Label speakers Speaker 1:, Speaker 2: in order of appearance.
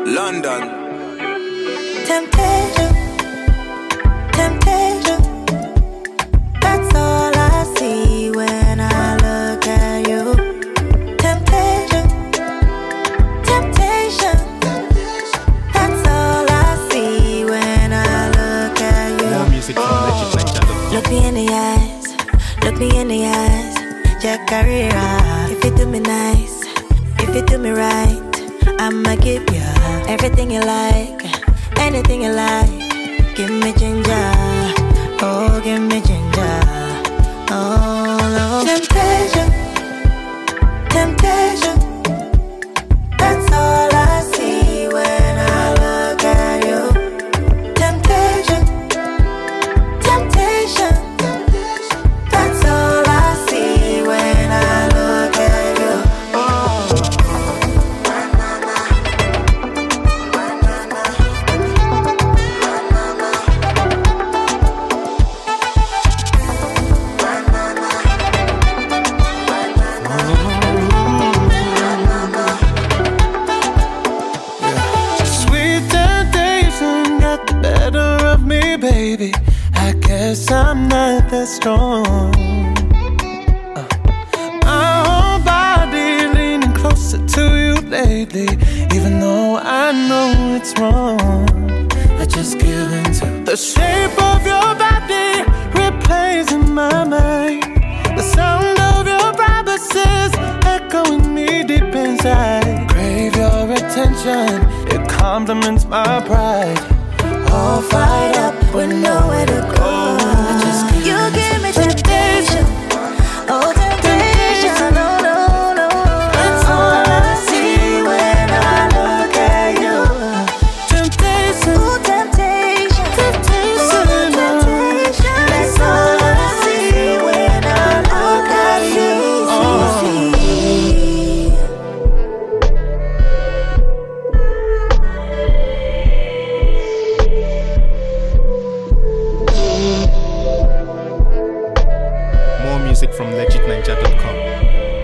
Speaker 1: London.
Speaker 2: Temptation, temptation. That's all I see when I look at you. Temptation, temptation. That's all I see when I look at you.
Speaker 3: More music from legitninja.com.
Speaker 2: Look me in the eyes, look me in the eyes. Jack Carrera. If you do me nice, if you do me right, I'ma give you everything you like, anything you like. Give me ginger, oh give me ginger, oh no. Temptation, temptation. That's all I see when I look at you. Temptation, temptation. That's all I see when I look at you.
Speaker 4: Baby, I guess I'm not that strong. My whole body leaning closer to you lately, even though I know it's wrong. I just give in to the shape of your body replays in my mind. The sound of your promises echoing me deep inside. Crave your attention, it compliments my pride. All fired up with nowhere to go. I just
Speaker 2: You give me temptation, oh temptation, no, no, no. That's all I see when I look at you.
Speaker 4: temptation,
Speaker 2: Ooh, temptation, temptation, temptation. That's all I see when I look at you.
Speaker 3: More music from legitninja.com.